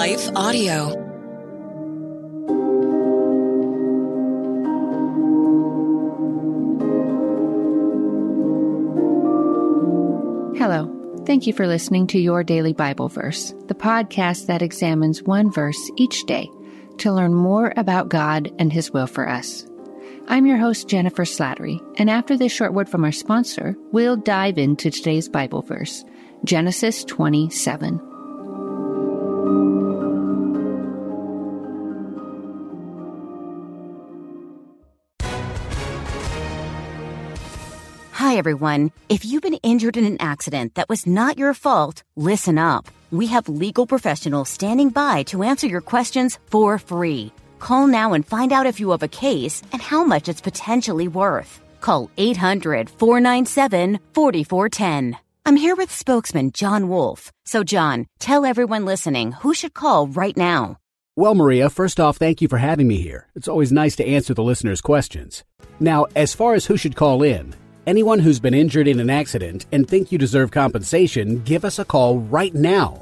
Life Audio. Hello. Thank you for listening to Your Daily Bible Verse, the podcast that examines one verse each day to learn more about God and His will for us. I'm your host, Jennifer Slattery, and after this short word from our sponsor, we'll dive into today's Bible verse, Genesis 27. Hi, everyone. If you've been injured in an accident that was not your fault, listen up. We have legal professionals standing by to answer your questions for free. Call now and find out if you have a case and how much it's potentially worth. Call 800-497-4410. I'm here with spokesman John Wolf. So, John, tell everyone listening who should call right now. Well, Maria, first off, thank you for having me here. It's always nice to answer the listeners' questions. Now, as far as who should call in, anyone who's been injured in an accident and think you deserve compensation, give us a call right now.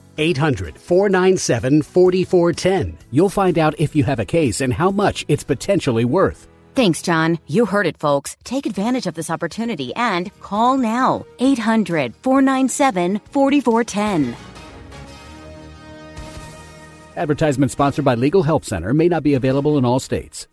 800-497-4410. You'll find out if you have a case and how much it's potentially worth. Thanks, John. You heard it, folks. Take advantage of this opportunity and call now. 800-497-4410. Advertisement sponsored by Legal Help Center. May not be available in all states.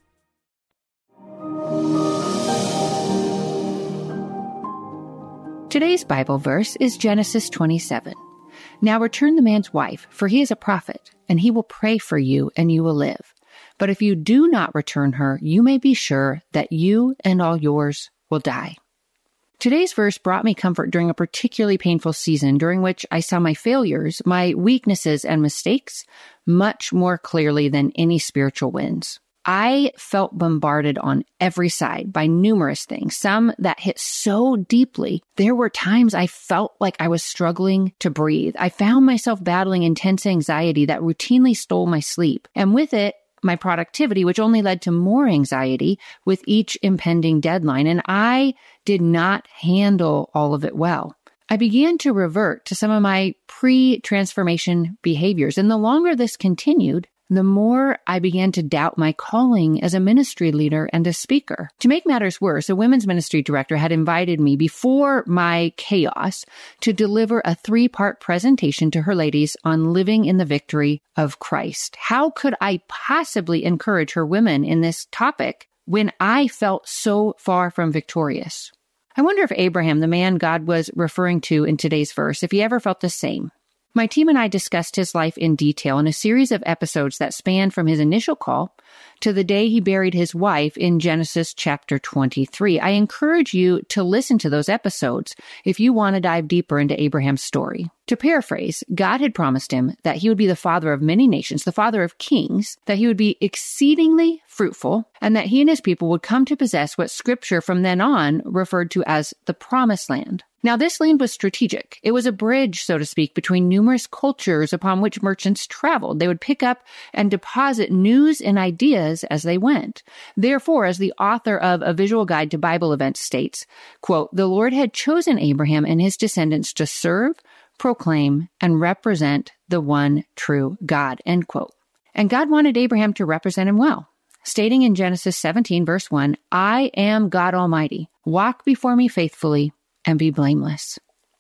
Today's Bible verse is Genesis 27. Now return the man's wife, for he is a prophet, and he will pray for you, and you will live. But if you do not return her, you may be sure that you and all yours will die. Today's verse brought me comfort during a particularly painful season during which I saw my failures, my weaknesses, and mistakes much more clearly than any spiritual wins. I felt bombarded on every side by numerous things, some that hit so deeply. There were times I felt like I was struggling to breathe. I found myself battling intense anxiety that routinely stole my sleep, and with it, my productivity, which only led to more anxiety with each impending deadline, and I did not handle all of it well. I began to revert to some of my pre-transformation behaviors, and the longer this continued, the more I began to doubt my calling as a ministry leader and a speaker. To make matters worse, a women's ministry director had invited me before my chaos to deliver a 3-part presentation to her ladies on living in the victory of Christ. How could I possibly encourage her women in this topic when I felt so far from victorious? I wonder if Abraham, the man God was referring to in today's verse, if he ever felt the same. My team and I discussed his life in detail in a series of episodes that spanned from his initial call to the day he buried his wife in Genesis chapter 23. I encourage you to listen to those episodes if you want to dive deeper into Abraham's story. To paraphrase, God had promised him that he would be the father of many nations, the father of kings, that he would be exceedingly fruitful, and that he and his people would come to possess what Scripture from then on referred to as the Promised Land. Now, this land was strategic. It was a bridge, so to speak, between numerous cultures upon which merchants traveled. They would pick up and deposit news and ideas as they went. Therefore, as the author of A Visual Guide to Bible Events states, quote, "The Lord had chosen Abraham and his descendants to serve, proclaim, and represent the one true God," end quote. And God wanted Abraham to represent him well, stating in Genesis 17, verse 1, "I am God Almighty. Walk before me faithfully and be blameless."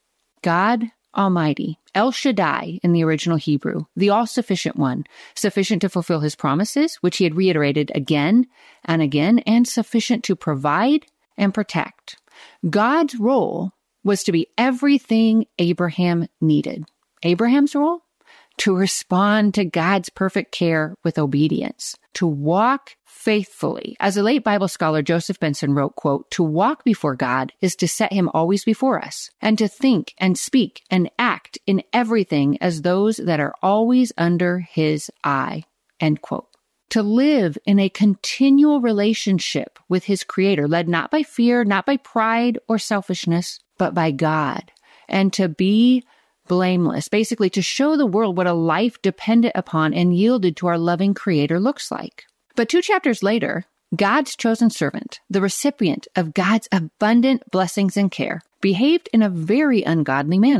God Almighty, El Shaddai in the original Hebrew, the all-sufficient one, sufficient to fulfill his promises, which he had reiterated again and again, and sufficient to provide and protect. God's role was to be everything Abraham needed. Abraham's role? To respond to God's perfect care with obedience, to walk faithfully. As a late Bible scholar, Joseph Benson wrote, quote, "To walk before God is to set him always before us, and to think and speak and act in everything as those that are always under his eye," end quote. To live in a continual relationship with his Creator, led not by fear, not by pride or selfishness, but by God, and to be blameless, basically to show the world what a life dependent upon and yielded to our loving Creator looks like. But 2 chapters later, God's chosen servant, the recipient of God's abundant blessings and care, behaved in a very ungodly manner.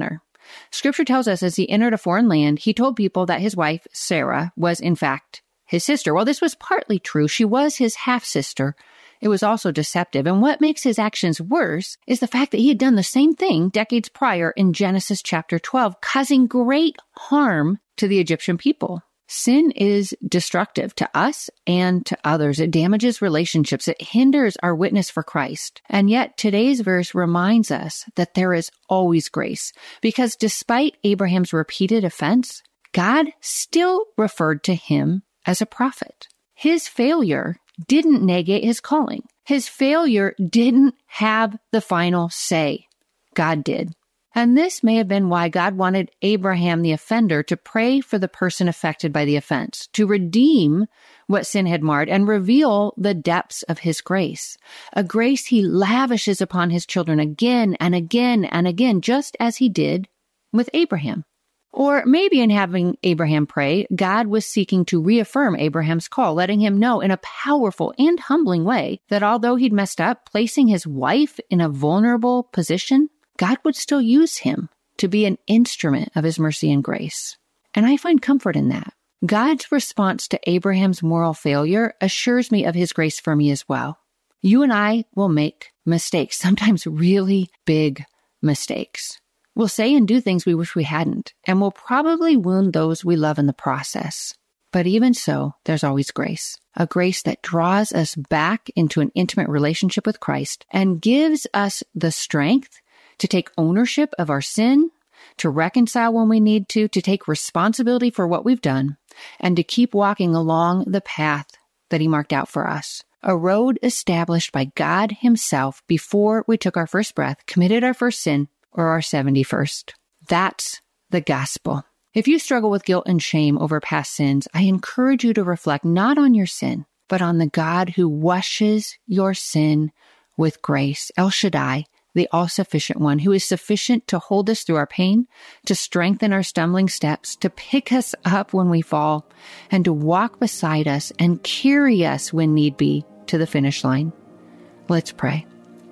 Scripture tells us as he entered a foreign land, he told people that his wife, Sarah, was in fact his sister. Well, this was partly true. She was his half-sister. It was also deceptive. And what makes his actions worse is the fact that he had done the same thing decades prior in Genesis chapter 12, causing great harm to the Egyptian people. Sin is destructive to us and to others. It damages relationships. It hinders our witness for Christ. And yet today's verse reminds us that there is always grace, because despite Abraham's repeated offense, God still referred to him as a prophet. His failure didn't negate his calling. His failure didn't have the final say. God did. And this may have been why God wanted Abraham, the offender, to pray for the person affected by the offense, to redeem what sin had marred and reveal the depths of his grace, a grace he lavishes upon his children again and again and again, just as he did with Abraham. Or maybe in having Abraham pray, God was seeking to reaffirm Abraham's call, letting him know in a powerful and humbling way that although he'd messed up, placing his wife in a vulnerable position, God would still use him to be an instrument of his mercy and grace. And I find comfort in that. God's response to Abraham's moral failure assures me of his grace for me as well. You and I will make mistakes, sometimes really big mistakes. We'll say and do things we wish we hadn't, and we'll probably wound those we love in the process. But even so, there's always grace, a grace that draws us back into an intimate relationship with Christ and gives us the strength to take ownership of our sin, to reconcile when we need to take responsibility for what we've done, and to keep walking along the path that he marked out for us. A road established by God himself before we took our first breath, committed our first sin, or our 71st. That's the gospel. If you struggle with guilt and shame over past sins, I encourage you to reflect not on your sin, but on the God who washes your sin with grace, El Shaddai, the all-sufficient one, who is sufficient to hold us through our pain, to strengthen our stumbling steps, to pick us up when we fall, and to walk beside us and carry us when need be to the finish line. Let's pray.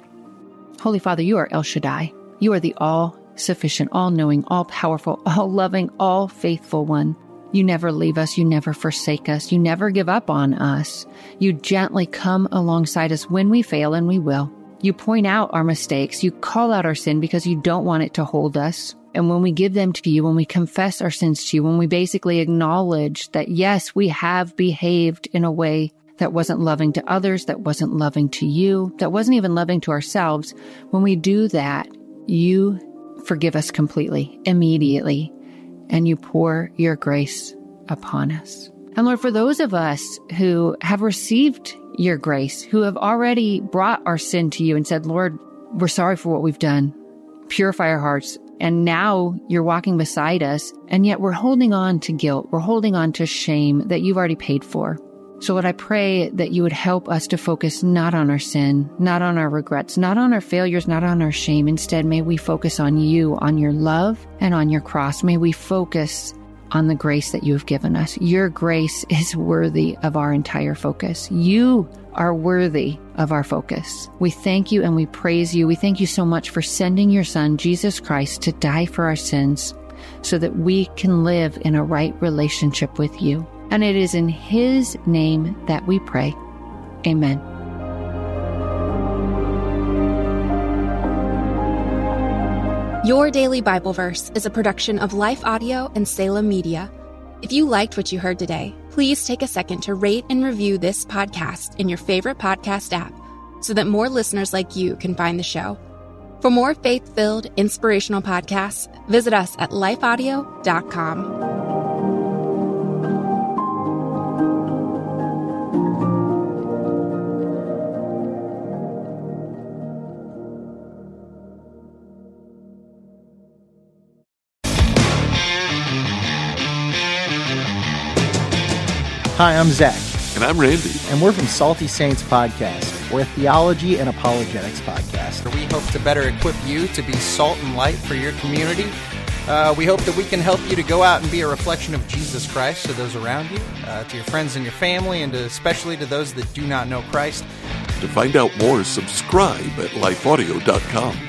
Holy Father, you are El Shaddai. You are the all-sufficient, all-knowing, all-powerful, all-loving, all-faithful one. You never leave us. You never forsake us. You never give up on us. You gently come alongside us when we fail, and we will. You point out our mistakes. You call out our sin because you don't want it to hold us. And when we give them to you, when we confess our sins to you, when we basically acknowledge that, yes, we have behaved in a way that wasn't loving to others, that wasn't loving to you, that wasn't even loving to ourselves, when we do that, you forgive us completely, immediately, and you pour your grace upon us. And Lord, for those of us who have received your grace, who have already brought our sin to you and said, Lord, we're sorry for what we've done. Purify our hearts. And now you're walking beside us, and yet we're holding on to guilt. We're holding on to shame that you've already paid for. So Lord, I pray that you would help us to focus not on our sin, not on our regrets, not on our failures, not on our shame. Instead, may we focus on you, on your love, and on your cross. May we focus on the grace that you have given us. Your grace is worthy of our entire focus. You are worthy of our focus. We thank you and we praise you. We thank you so much for sending your Son, Jesus Christ, to die for our sins so that we can live in a right relationship with you. And it is in his name that we pray. Amen. Your Daily Bible Verse is a production of Life Audio and Salem Media. If you liked what you heard today, please take a second to rate and review this podcast in your favorite podcast app so that more listeners like you can find the show. For more faith-filled, inspirational podcasts, visit us at lifeaudio.com. Hi, I'm Zach. And I'm Randy. And we're from Salty Saints Podcast. We're a theology and apologetics podcast. We hope to better equip you to be salt and light for your community. We hope that we can help you to go out and be a reflection of Jesus Christ to those around you, to your friends and your family, and especially to those that do not know Christ. To find out more, subscribe at lifeaudio.com.